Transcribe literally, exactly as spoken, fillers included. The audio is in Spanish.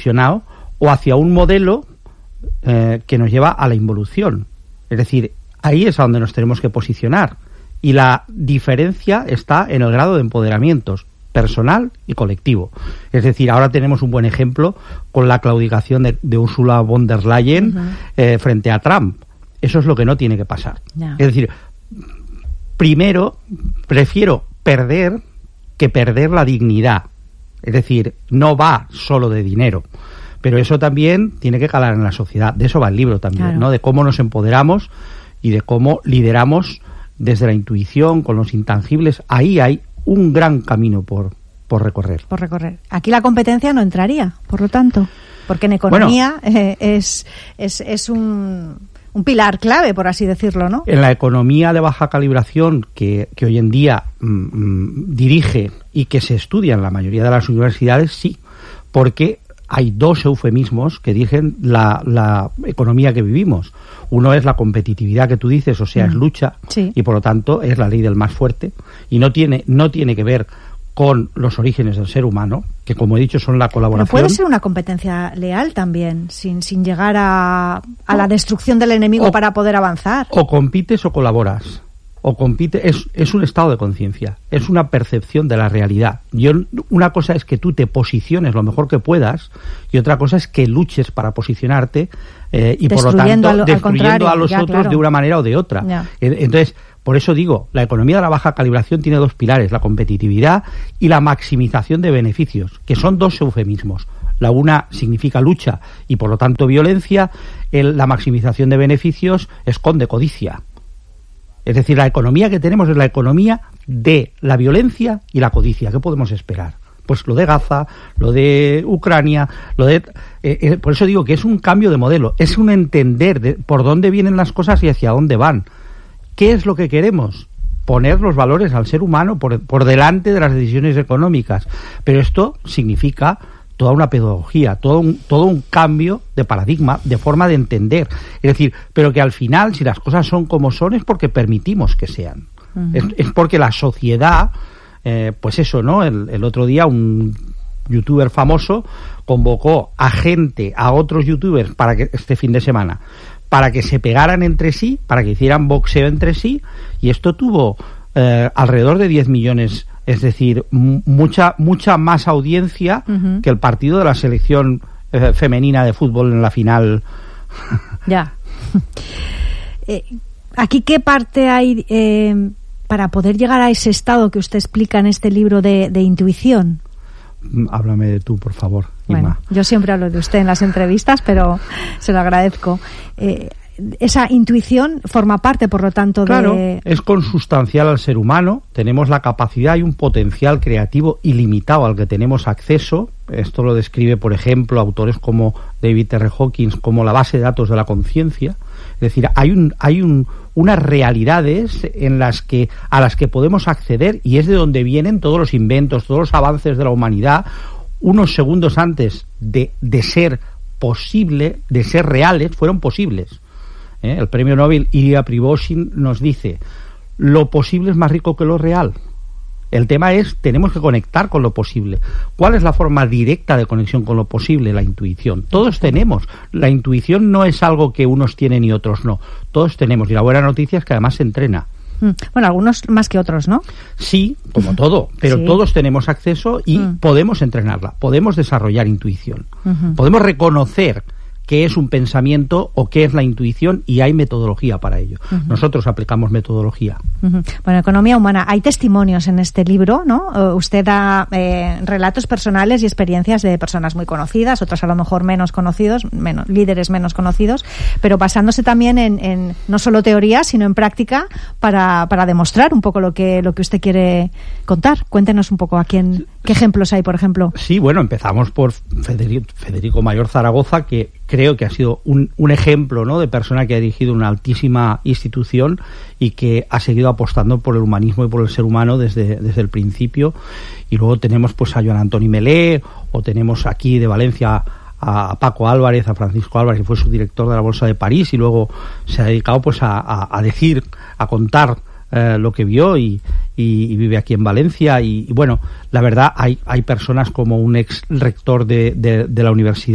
evolucionado, o hacia un modelo eh, que nos lleva a la involución. Es decir, ahí es a donde nos tenemos que posicionar. Y la diferencia está en el grado de empoderamientos personal y colectivo. Es decir, ahora tenemos un buen ejemplo con la claudicación de, de Ursula von der Leyen uh-huh. eh, frente a Trump. Eso es lo que no tiene que pasar. No. Es decir, primero, prefiero perder que perder la dignidad. Es decir, no va solo de dinero. Pero eso también tiene que calar en la sociedad. De eso va el libro también, claro. ¿no? De cómo nos empoderamos y de cómo lideramos desde la intuición, con los intangibles. Ahí hay un gran camino por, por recorrer. Por recorrer. Aquí la competencia no entraría, por lo tanto, porque en economía bueno, eh, es, es, es un, un pilar clave, por así decirlo, ¿no? En la economía de baja calibración que, que hoy en día mmm, dirige y que se estudia en la mayoría de las universidades, sí, porque hay dos eufemismos que dirigen la, la economía que vivimos. Uno es la competitividad que tú dices, o sea, mm. es lucha, sí. y por lo tanto es la ley del más fuerte, y no tiene, no tiene que ver con los orígenes del ser humano, que como he dicho son la colaboración. Pero puede ser una competencia leal también, sin, sin llegar a, a la destrucción del enemigo o, para poder avanzar. O compites o colaboras. O compite, es, es un estado de conciencia, es una percepción de la realidad. Yo, una cosa es que tú te posiciones lo mejor que puedas, y otra cosa es que luches para posicionarte eh, y por lo tanto a lo, destruyendo a los ya, otros claro. de una manera o de otra. Ya. Entonces, por eso digo, la economía de la baja calibración tiene dos pilares, la competitividad y la maximización de beneficios, que son dos eufemismos. La una significa lucha y por lo tanto violencia, el, la maximización de beneficios esconde codicia. Es decir, la economía que tenemos es la economía de la violencia y la codicia. ¿Qué podemos esperar? Pues lo de Gaza, lo de Ucrania, lo de... Eh, eh, por eso digo que es un cambio de modelo, es un entender de por dónde vienen las cosas y hacia dónde van. ¿Qué es lo que queremos? Poner los valores al ser humano por, por delante de las decisiones económicas. Pero esto significa toda una pedagogía, todo un, todo un cambio de paradigma, de forma de entender. Es decir, pero que al final, si las cosas son como son, es porque permitimos que sean. Uh-huh. Es, es porque la sociedad, eh, pues eso, ¿no? El, el otro día un youtuber famoso convocó a gente, a otros youtubers, para que este fin de semana, para que se pegaran entre sí, para que hicieran boxeo entre sí, y esto tuvo eh, alrededor de diez millones. Es decir, m- mucha mucha más audiencia uh-huh. que el partido de la selección eh, femenina de fútbol en la final. Ya. eh, ¿Aquí qué parte hay eh, para poder llegar a ese estado que usted explica en este libro de, de intuición? Háblame de tú, por favor, bueno, Inma. Yo siempre hablo de usted en las entrevistas, pero se lo agradezco. Eh, esa intuición forma parte, por lo tanto, claro, de... es consustancial al ser humano. Tenemos la capacidad y un potencial creativo ilimitado al que tenemos acceso. Esto lo describe, por ejemplo, autores como David R. Hawkins como la base de datos de la conciencia. Es decir, hay un hay un unas realidades en las que a las que podemos acceder, y es de donde vienen todos los inventos, todos los avances de la humanidad, unos segundos antes de, de ser posible, de ser reales, fueron posibles. ¿Eh? El premio Nobel Ilya Prigozhin nos dice: lo posible es más rico que lo real. El tema es, tenemos que conectar con lo posible. ¿Cuál es la forma directa de conexión con lo posible? La intuición. Todos tenemos. La intuición no es algo que unos tienen y otros no. Todos tenemos. Y la buena noticia es que además se entrena. Bueno, algunos más que otros, ¿no? Sí, como todo. Pero sí. Todos tenemos acceso y mm. podemos entrenarla. Podemos desarrollar intuición. Uh-huh. Podemos reconocer qué es un pensamiento o qué es la intuición, y hay metodología para ello. Uh-huh. Nosotros aplicamos metodología. Uh-huh. Bueno, economía humana. Hay testimonios en este libro, ¿no? Uh, usted da eh, relatos personales y experiencias de personas muy conocidas, otros a lo mejor menos conocidos, menos, líderes menos conocidos, pero basándose también en, en no solo teoría, sino en práctica para, para demostrar un poco lo que, lo que usted quiere contar. Cuéntenos un poco a quién, qué ejemplos hay, por ejemplo. Sí, bueno, empezamos por Federico, Federico Mayor Zaragoza, que creo que ha sido un, un ejemplo, ¿no?, de persona que ha dirigido una altísima institución y que ha seguido apostando por el humanismo y por el ser humano desde, desde el principio. Y luego tenemos pues a Joan Antoni Melé, o tenemos aquí de Valencia a Paco Álvarez, a Francisco Álvarez, que fue su director de la Bolsa de París, y luego se ha dedicado pues a, a, a decir, a contar eh, lo que vio, y, y, y vive aquí en Valencia. Y, y bueno, la verdad hay, hay personas como un ex rector de, de, de la universidad